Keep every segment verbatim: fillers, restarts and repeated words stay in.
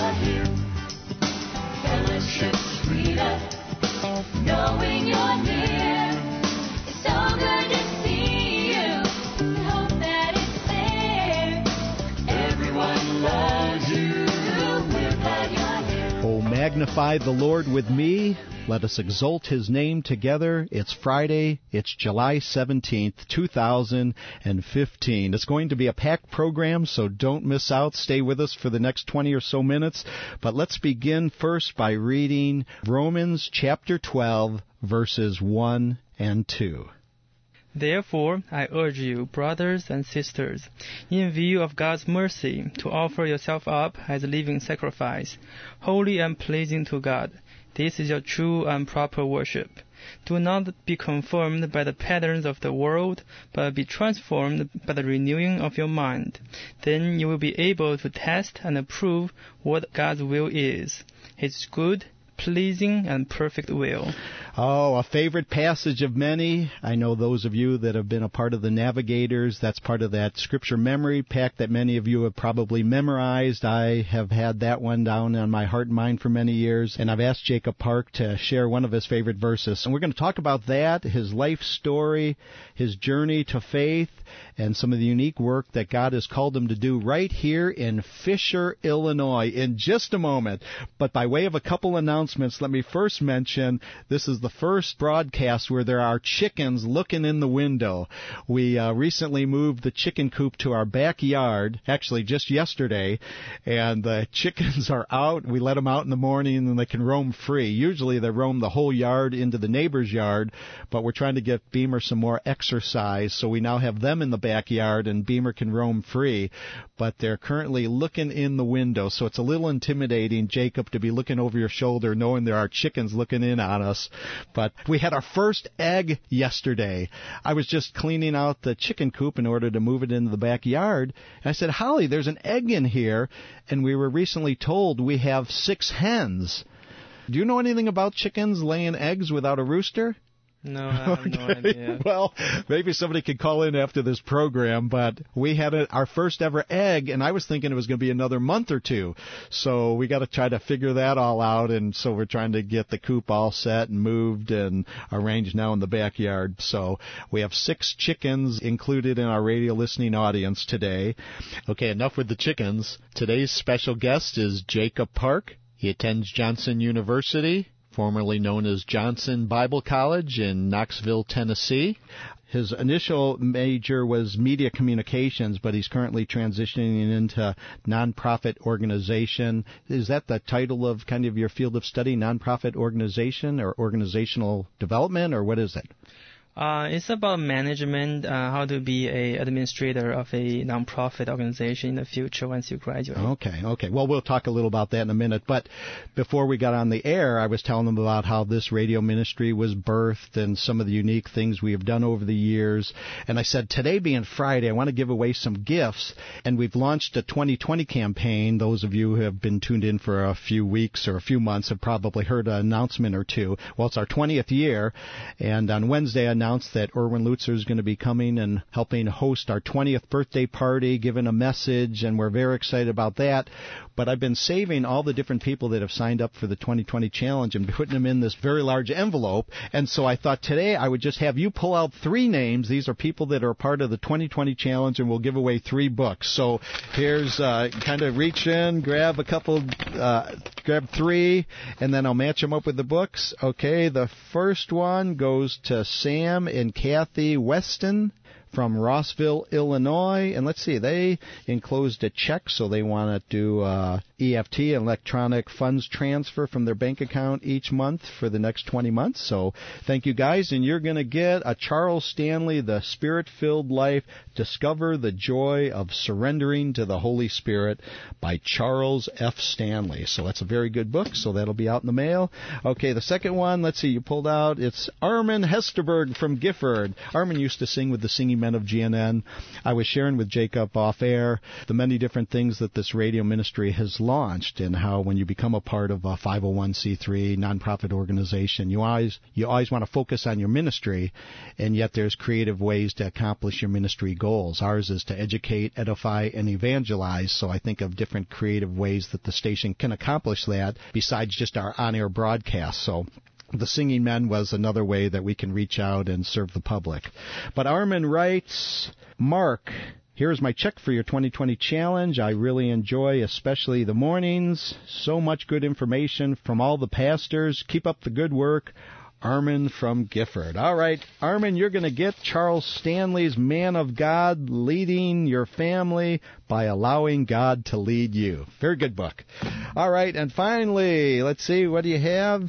you're here. Fellowship sweeter, knowing you're near. It's so good to see you. We hope that it's there. Everyone loves you. We're glad you're here. Oh, magnify the Lord with me. Let us exalt His name together. It's Friday. It's July seventeenth, two thousand fifteen. It's going to be a packed program, so don't miss out. Stay with us for the next twenty or so minutes. But let's begin first by reading Romans chapter twelve, verses one and two. Therefore, I urge you, brothers and sisters, in view of God's mercy, to offer yourself up as a living sacrifice, holy and pleasing to God. This is your true and proper worship. Do not be conformed by the patterns of the world, but be transformed by the renewing of your mind. Then you will be able to test and approve what God's will is, His good, pleasing, and perfect will. Oh, a favorite passage of many. I know those of you that have been a part of the Navigators, that's part of that scripture memory pack that many of you have probably memorized. I have had that one down on my heart and mind for many years, and I've asked Jacob Park to share one of his favorite verses. And we're going to talk about that, his life story, his journey to faith, and some of the unique work that God has called him to do right here in Fisher, Illinois, in just a moment. But by way of a couple announcements, let me first mention this is the first broadcast where there are chickens looking in the window. We uh, recently moved the chicken coop to our backyard, actually just yesterday, and the chickens are out. We let them out in the morning and they can roam free. Usually they roam the whole yard into the neighbor's yard, but we're trying to get Beamer some more exercise, so we now have them in the backyard and Beamer can roam free. But they're currently looking in the window, so it's a little intimidating, Jacob, to be looking over your shoulder knowing there are chickens looking in on us. But we had our first egg yesterday. I was just cleaning out the chicken coop in order to move it into the backyard. And I said, Holly, there's an egg in here. And we were recently told we have six hens. Do you know anything about chickens laying eggs without a rooster? No, I have no idea. Well, maybe somebody could call in after this program, but we had a, our first ever egg, and I was thinking it was going to be another month or two. So we got to try to figure that all out, and so we're trying to get the coop all set and moved and arranged now in the backyard. So we have six chickens included in our radio listening audience today. Okay, enough with the chickens. Today's special guest is Jacob Park. He attends Johnson University, formerly known as Johnson Bible College in Knoxville, Tennessee. His initial major was media communications, but he's currently transitioning into nonprofit organization. Is that the title of kind of your field of study, nonprofit organization or organizational development, or what is it? Uh, it's about management, uh, how to be a administrator of a nonprofit organization in the future once you graduate. Okay, okay. Well, we'll talk a little about that in a minute. But before we got on the air, I was telling them about how this radio ministry was birthed and some of the unique things we have done over the years. And I said, today being Friday, I want to give away some gifts. And we've launched a twenty twenty campaign. Those of you who have been tuned in for a few weeks or a few months have probably heard an announcement or two. Well, it's our twentieth year. And on Wednesday, I announced that Erwin Lutzer is going to be coming and helping host our twentieth birthday party, giving a message, and we're very excited about that. But I've been saving all the different people that have signed up for the twenty twenty challenge and putting them in this very large envelope. And so I thought today I would just have you pull out three names. These are people that are part of the twenty twenty challenge, and we'll give away three books. So here's uh, kind of reach in, grab a couple, uh, grab three, and then I'll match them up with the books. Okay, the first one goes to Sam and Kathy Weston from Rossville, Illinois. And let's see, they enclosed a check, so they want to do uh, E F T, electronic funds transfer from their bank account each month for the next twenty months. So thank you, guys. And you're going to get a Charles Stanley, The Spirit-Filled Life, Discover the Joy of Surrendering to the Holy Spirit by Charles F. Stanley. So that's a very good book, so that'll be out in the mail. Okay, the second one, let's see, you pulled out, it's Armin Hesterberg from Gifford. Armin used to sing with the Singing Men of G N N. I was sharing with Jacob off air the many different things that this radio ministry has launched, and how when you become a part of a five oh one c three nonprofit organization, you always you always want to focus on your ministry, and yet there's creative ways to accomplish your ministry goals. Ours is to educate, edify, and evangelize, so I think of different creative ways that the station can accomplish that besides just our on-air broadcast. So the Singing Men was another way that we can reach out and serve the public. But Armin writes, Mark, here's my check for your twenty twenty challenge. I really enjoy especially the mornings. So much good information from all the pastors. Keep up the good work. Armin from Gifford. All right, Armin, you're going to get Charles Stanley's Man of God, Leading Your Family by Allowing God to Lead You. Very good book. All right, and finally, let's see, what do you have?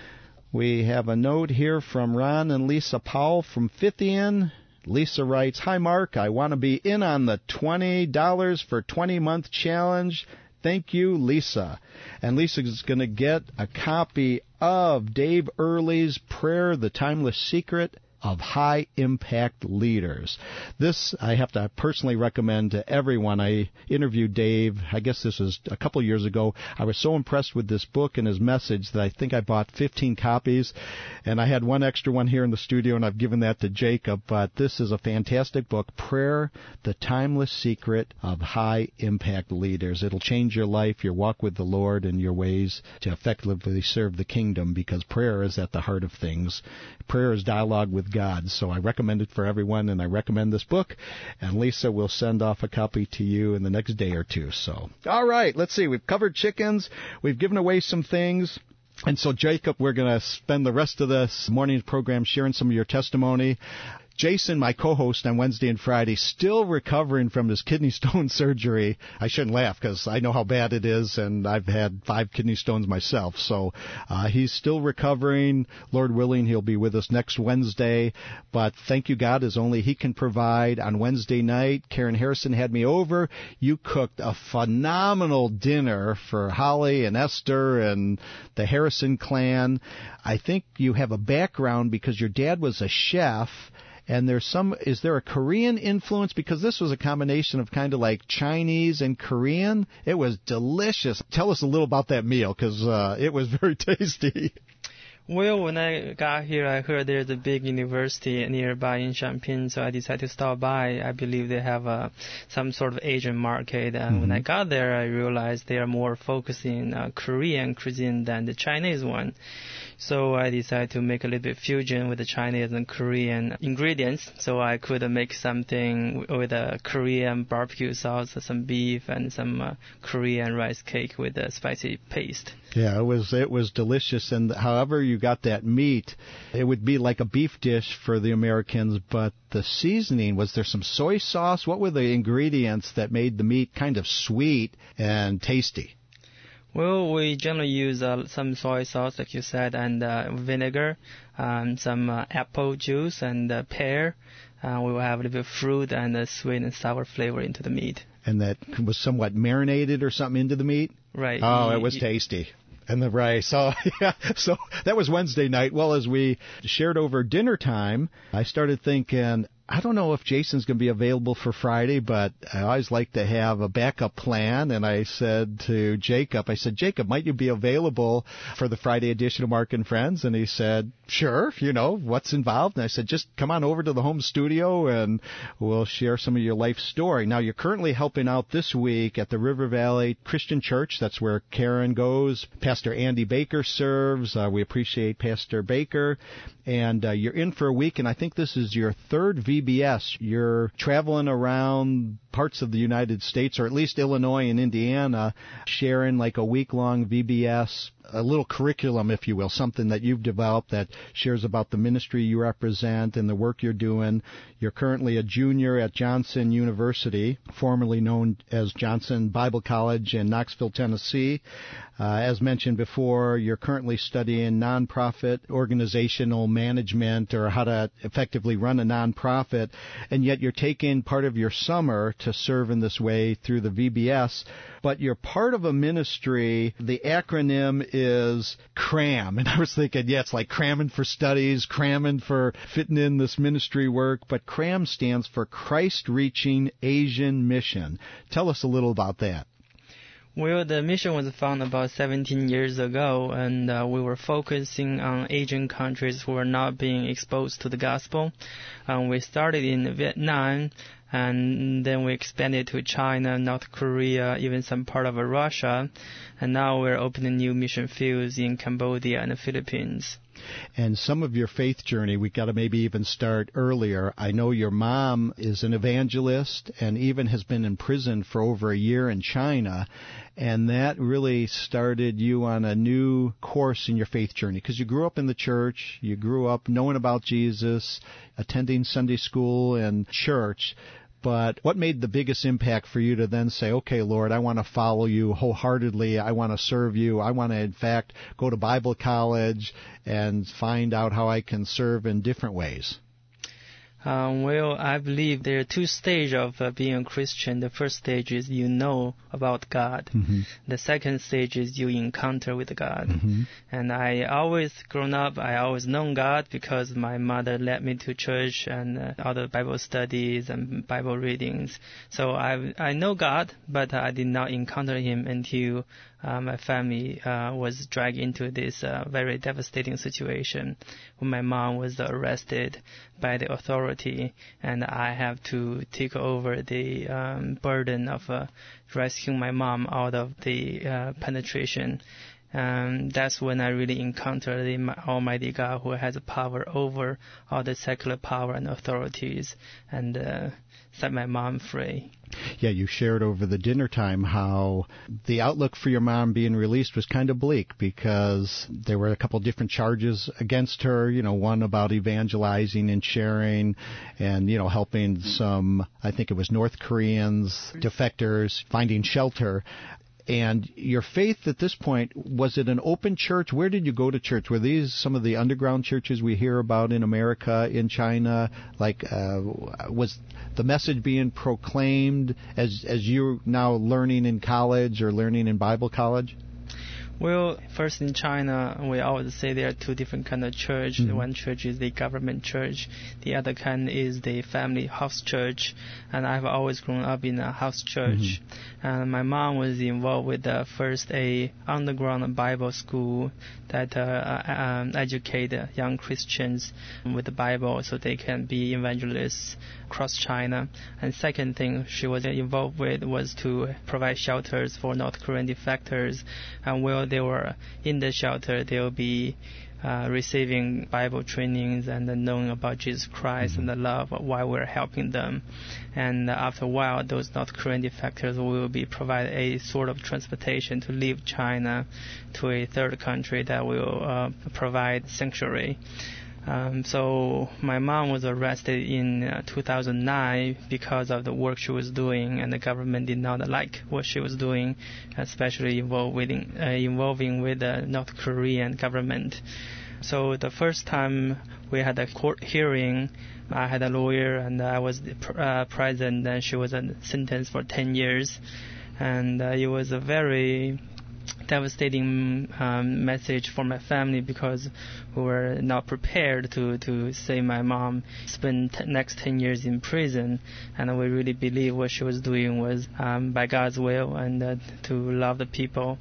We have a note here from Ron and Lisa Powell from Fithian. Lisa writes, Hi, Mark. I want to be in on the twenty dollars for twenty-month challenge. Thank you, Lisa. And Lisa is going to get a copy of Dave Earley's Prayer, the Timeless Secret of High Impact Leaders. This I have to personally recommend to everyone. I interviewed Dave, I guess this was a couple years ago. I was so impressed with this book and his message that I think I bought fifteen copies, and I had one extra one here in the studio, and I've given that to Jacob. But this is a fantastic book, Prayer, the Timeless Secret of High Impact Leaders. It'll change your life, your walk with the Lord, and your ways to effectively serve the kingdom, because prayer is at the heart of things. Prayer is dialogue with God. So I recommend it for everyone, and I recommend this book. And Lisa will send off a copy to you in the next day or two. So, all right, let's see. We've covered chickens. We've given away some things. And so, Jacob, we're going to spend the rest of this morning's program sharing some of your testimony. Jason, my co-host on Wednesday and Friday, still recovering from his kidney stone surgery. I shouldn't laugh because I know how bad it is, and I've had five kidney stones myself. So uh, he's still recovering. Lord willing, he'll be with us next Wednesday. But thank you, God, as only he can provide. On Wednesday night, Karen Harrison had me over. You cooked a phenomenal dinner for Holly and Esther and the Harrison clan. I think you have a background because your dad was a chef. And there's some, is there a Korean influence? Because this was a combination of kind of like Chinese and Korean. It was delicious. Tell us a little about that meal, because uh, it was very tasty. Well, when I got here, I heard there's a big university nearby in Champaign, so I decided to stop by. I believe they have uh, some sort of Asian market. And mm-hmm. when I got there, I realized they are more focusing on uh, Korean cuisine than the Chinese one. So I decided to make a little bit fusion with the Chinese and Korean ingredients, so I could make something with a Korean barbecue sauce, some beef, and some uh, Korean rice cake with a spicy paste. Yeah, it was it was delicious, and however you got that meat, it would be like a beef dish for the Americans, but the seasoning, was there some soy sauce? What were the ingredients that made the meat kind of sweet and tasty? Well, we generally use uh, some soy sauce, like you said, and uh, vinegar, um, some uh, apple juice, and uh, pear. Uh, we will have a little bit of fruit and a sweet and sour flavor into the meat. And that was somewhat marinated or something into the meat? Right. Oh, it was tasty. And the rice. Oh, yeah. So that was Wednesday night. Well, as we shared over dinner time, I started thinking, I don't know if Jason's going to be available for Friday, but I always like to have a backup plan. And I said to Jacob, I said, Jacob, might you be available for the Friday edition of Mark and Friends? And he said, sure, you know, what's involved? And I said, just come on over to the home studio and we'll share some of your life story. Now, you're currently helping out this week at the River Valley Christian Church. That's where Karen goes. Pastor Andy Baker serves. Uh, we appreciate Pastor Baker. And uh, you're in for a week, and I think this is your third V B S. You're traveling around parts of the United States, or at least Illinois and Indiana, sharing like a week-long V B S, a little curriculum, if you will, something that you've developed that shares about the ministry you represent and the work you're doing. You're currently a junior at Johnson University, formerly known as Johnson Bible College in Knoxville, Tennessee. Uh, as mentioned before, you're currently studying nonprofit organizational management, or how to effectively run a nonprofit, and yet you're taking part of your summer to serve in this way through the V B S. but you're part of a ministry. The acronym is CRAM. And I was thinking, yeah, it's like cramming for studies, cramming for fitting in this ministry work. But CRAM stands for Christ Reaching Asian Mission. Tell us a little about that. Well, the mission was founded about seventeen years ago, and uh, we were focusing on Asian countries who were not being exposed to the gospel. Um, we started in Vietnam, and then we expanded to China, North Korea, even some part of Russia, and now we're opening new mission fields in Cambodia and the Philippines. And some of your faith journey, we got to maybe even start earlier. I know your mom is an evangelist and even has been in prison for over a year in China, and that really started you on a new course in your faith journey because you grew up in the church, you grew up knowing about Jesus, attending Sunday school and church. But what made the biggest impact for you to then say, okay, Lord, I want to follow you wholeheartedly. I want to serve you. I want to, in fact, go to Bible college and find out how I can serve in different ways? Um, well, I believe there are two stages of uh, being a Christian. The first stage is you know about God. Mm-hmm. The second stage is you encounter with God. Mm-hmm. And I always grown up, I always known God because my mother led me to church and uh, other Bible studies and Bible readings. So I I know God, but I did not encounter Him until Uh, my family uh, was dragged into this uh, very devastating situation when my mom was arrested by the authority, and I have to take over the um, burden of uh, rescuing my mom out of the uh, penetration. Um, that's when I really encountered the Almighty God, who has power over all the secular power and authorities, and uh, set my mom free. Yeah, you shared over the dinner time how the outlook for your mom being released was kind of bleak because there were a couple different charges against her, you know, one about evangelizing and sharing and, you know, helping some, I think it was North Koreans, defectors, finding shelter. And your faith at this point, was it an open church? Where did you go to church? Were these some of the underground churches we hear about in America, in China? Like, uh, was the message being proclaimed as as you're now learning in college or learning in Bible college? Well, first in China, we always say there are two different kind of church. Mm-hmm. One church is the government church. The other kind is the family house church. And I've always grown up in a house church. Mm-hmm. And my mom was involved with the first a underground Bible school that uh, um, educate young Christians with the Bible so they can be evangelists across China. And second thing she was involved with was to provide shelters for North Korean defectors. And while they were in the shelter, they will be uh, receiving Bible trainings and knowing about Jesus Christ mm-hmm. and the love while we're helping them. And after a while, those North Korean defectors will be provided a sort of transportation to leave China to a third country that will uh, provide sanctuary. Um, so my mom was arrested in uh, two thousand nine because of the work she was doing, and the government did not like what she was doing, especially involving, uh, involving with the North Korean government. So the first time we had a court hearing, I had a lawyer and I was uh, present, and she was sentenced for ten years. And uh, it was a very devastating um, message for my family because we were not prepared to, to see my mom spend t- next ten years in prison, and we really believe what she was doing was um, by God's will and uh, to love the people.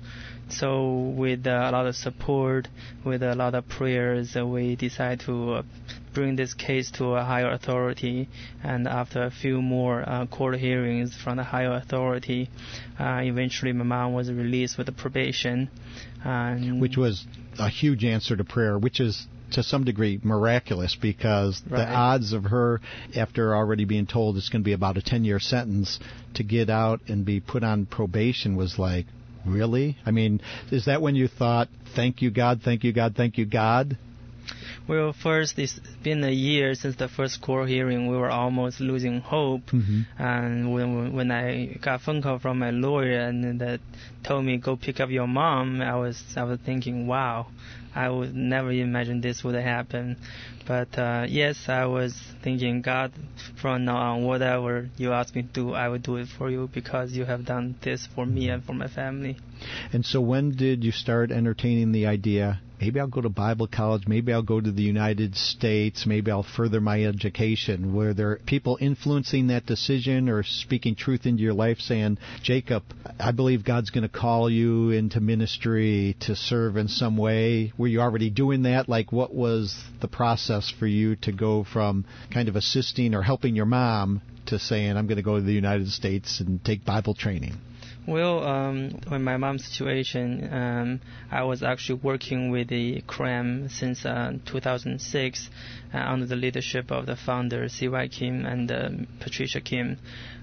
So with uh, a lot of support, with a lot of prayers, uh, we decided to uh, bring this case to a higher authority, and after a few more uh, court hearings from the higher authority, uh, eventually my mom was released with a probation. Um, which was a huge answer to prayer, which is to some degree miraculous because right. the odds of her, after already being told it's going to be about a ten-year sentence, to get out and be put on probation was like, really? I mean, is that when you thought, thank you, God, thank you, God, thank you, God? Well, first, it's been a year since the first court hearing. We were almost losing hope. Mm-hmm. And when when I got a phone call from my lawyer and that told me go pick up your mom, I was I was thinking, wow, I would never imagine this would happen. But uh, yes, I was thinking, God, from now on, whatever you ask me to do, I will do it for you because you have done this for me and for my family. And so when did you start entertaining the idea, maybe I'll go to Bible college, maybe I'll go to the United States, maybe I'll further my education? Were there people influencing that decision or speaking truth into your life saying, Jacob, I believe God's going to call you into ministry to serve in some way? Were you already doing that? Like, what was the process for you to go from kind of assisting or helping your mom to saying, I'm going to go to the United States and take Bible training? Well, um, when my mom's situation, um, I was actually working with the C R A M since uh, two thousand six uh, under the leadership of the founder, C Y Kim and uh, Patricia Kim.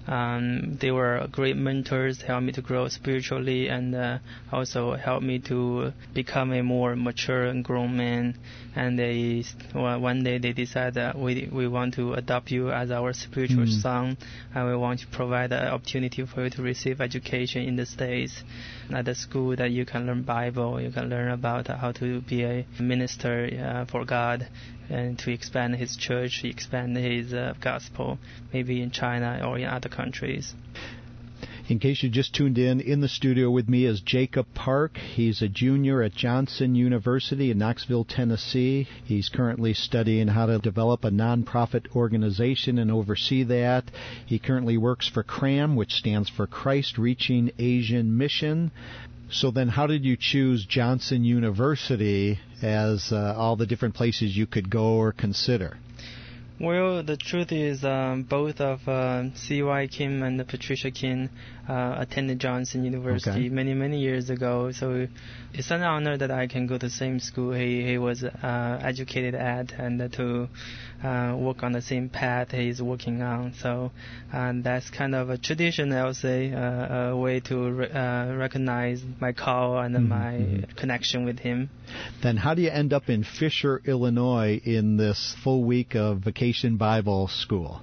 Um, they were great mentors, helped me to grow spiritually, and uh, also helped me to become a more mature and grown man. And they, well, one day they decided that we we want to adopt you as our spiritual Mm. son, and we want to provide an opportunity for you to receive education in the States at the school that you can learn Bible, you can learn about how to be a minister uh, for God, and to expand His church, expand His uh, gospel, maybe in China or in other countries. In case you just tuned in, in the studio with me is Jacob Park. He's a junior at Johnson University in Knoxville, Tennessee. He's currently studying how to develop a nonprofit organization and oversee that. He currently works for C R A M, which stands for Christ Reaching Asian Mission. So then how did you choose Johnson University as uh, all the different places you could go or consider? Well, the truth is, um, both of uh, C Y Kim and Patricia Kim uh, attended Johnson University Okay. many, many years ago. So it's an honor that I can go to the same school he, he was uh, educated at and uh, to uh, work on the same path he's working on. So um, that's kind of a tradition, I would say, uh, a way to re- uh, recognize my call and Mm-hmm. my connection with him. Then how do you end up in Fisher, Illinois in this full week of Vacation Bible School?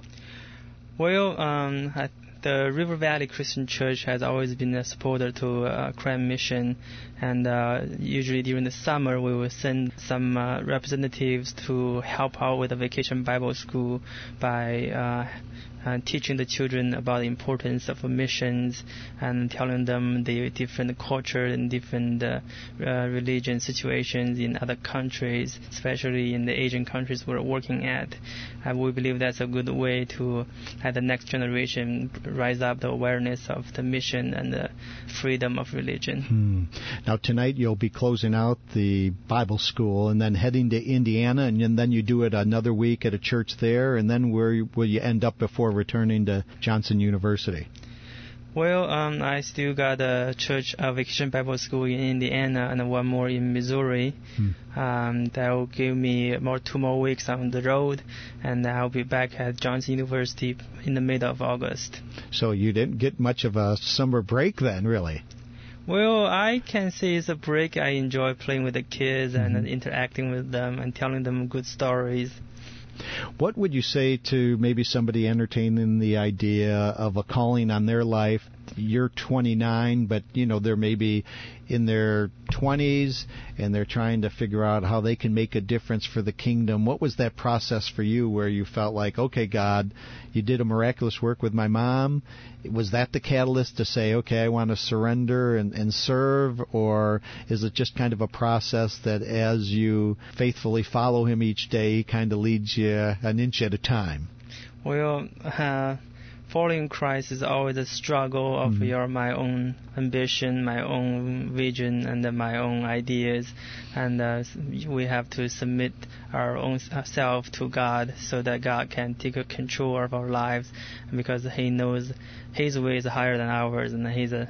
Well, um, I, the River Valley Christian Church has always been a supporter to uh, C R A M mission, and uh, usually during the summer we will send some uh, representatives to help out with the Vacation Bible School by uh, uh, teaching the children about the importance of missions and telling them the different culture and different uh, uh, religion situations in other countries, especially in the Asian countries we're working at. And we believe that's a good way to have the next generation rise up the awareness of the mission and the freedom of religion. Hmm. Now tonight you'll be closing out the Bible school and then heading to Indiana, and then you do it another week at a church there, and then where will you end up before returning to Johnson University? Well, um, I still got a church uh, vacation Bible school in Indiana and one more in Missouri. Hmm. Um, that will give me more two more weeks on the road, and I'll be back at Johnson University in the middle of August. So you didn't get much of a summer break then, really? Well, I can say it's a break. I enjoy playing with the kids mm-hmm. and interacting with them and telling them good stories. What would you say to maybe somebody entertaining the idea of a calling on their life? You're twenty-nine, but you know they're maybe in their twenties and they're trying to figure out how they can make a difference for the kingdom. What was that process for you where you felt like, okay, God, you did a miraculous work with my mom? Was that the catalyst to say, okay, I want to surrender and, and serve? Or is it just kind of a process that as you faithfully follow him each day, he kind of leads you an inch at a time? Well, uh, following Christ is always a struggle of mm-hmm. your my own ambition, my own vision, and uh, my own ideas, and uh, we have to submit our own self to God so that God can take control of our lives, because He knows His way is higher than ours, and His uh,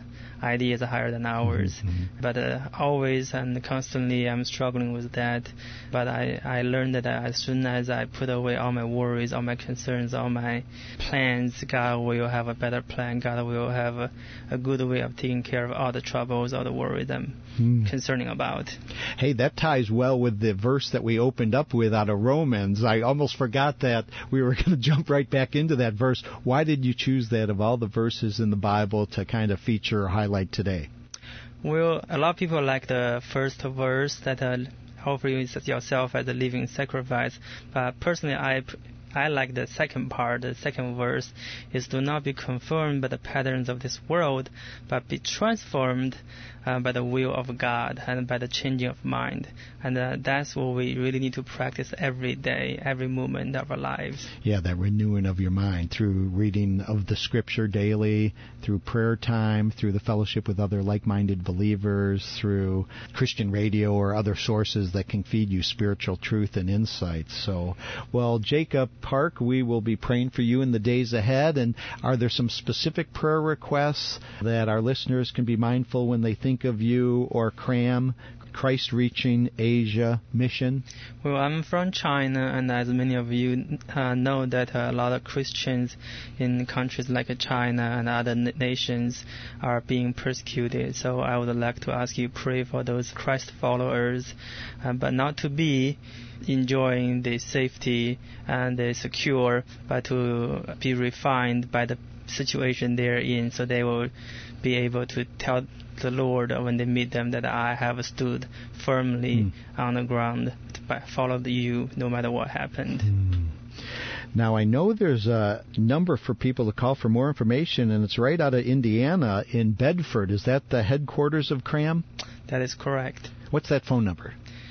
ideas are higher than ours. Mm-hmm. But uh, always and constantly I'm struggling with that. But I, I learned that as soon as I put away all my worries, all my concerns, all my plans, God will have a better plan. God will have a, a good way of taking care of all the troubles, all the worries I'm Hmm. concerning about. Hey, that ties well with the verse that we opened up with out of Romans. I almost forgot that we were going to jump right back into that verse. Why did you choose that of all the verses in the Bible to kind of feature or highlight today? Well, a lot of people like the first verse that uh, offer you yourself as a living sacrifice. But personally, I I like the second part. The second verse is do not be conformed by the patterns of this world, but be transformed uh, by the will of God and by the changing of mind. And uh, that's what we really need to practice every day, every moment of our lives. Yeah, that renewing of your mind through reading of the Scripture daily, through prayer time, through the fellowship with other like-minded believers, through Christian radio or other sources that can feed you spiritual truth and insight. So, well, Jacob Park, we will be praying for you in the days ahead. And are there some specific prayer requests that our listeners can be mindful when they think of you or C R A M, Christ Reaching Asia Mission? Well, I'm from China, and as many of you uh, know that uh, a lot of Christians in countries like China and other n- nations are being persecuted. So I would like to ask you pray for those Christ followers, uh, but not to be enjoying the safety and the secure, but to be refined by the situation they're in, so they will be able to tell the Lord when they meet them that I have stood firmly mm. on the ground to follow you no matter what happened. Mm. Now, I know there's a number for people to call for more information, and it's right out of Indiana in Bedford. Is that the headquarters of C R A M? That is correct. What's that phone number?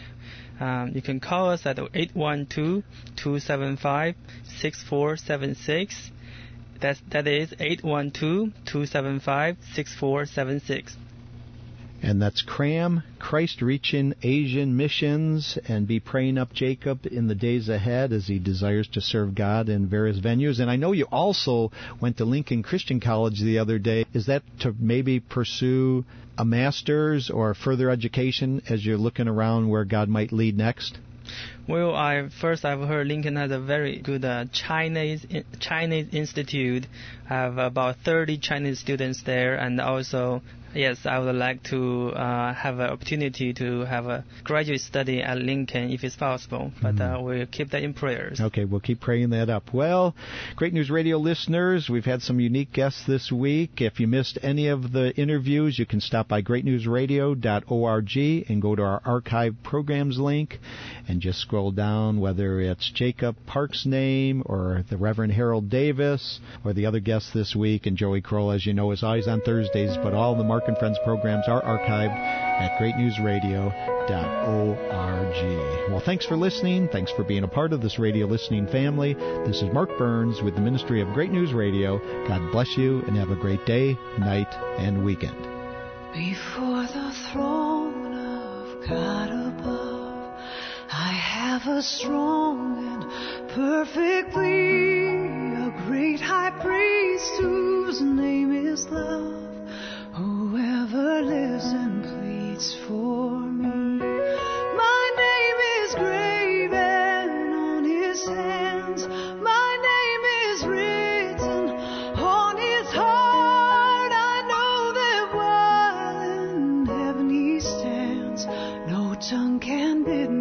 Um, you can call us at eight one two, two seven five, six four seven six. That's, that is eight one two, two seven five, six four seven six. And that's C R A M, Christ Reaching Asian Missions, and be praying up Jacob in the days ahead as he desires to serve God in various venues. And I know you also went to Lincoln Christian College the other day. Is that to maybe pursue a master's or further education as you're looking around where God might lead next? Well, I first I've heard Lincoln has a very good uh, Chinese Chinese institute. I have about thirty Chinese students there, and also, yes, I would like to uh, have an opportunity to have a graduate study at Lincoln if it's possible. But uh, we'll keep that in prayers. Okay, we'll keep praying that up. Well, Great News Radio listeners, we've had some unique guests this week. If you missed any of the interviews, you can stop by great news radio dot org and go to our archive programs link and just scroll down, whether it's Jacob Park's name or the Reverend Harold Davis or the other guests this week. And Joey Kroll, as you know, is always on Thursdays, but all the Mark and Friends programs are archived at great news radio dot org. Well, thanks for listening. Thanks for being a part of this radio listening family. This is Mark Burns with the Ministry of Great News Radio. God bless you and have a great day, night, and weekend. Before the throne of God above, I have a strong and perfect plea, a great high priest whose name is love. Whoever lives and pleads for me. My name is graven on his hands. My name is written on his heart. I know that while in heaven he stands, no tongue can bid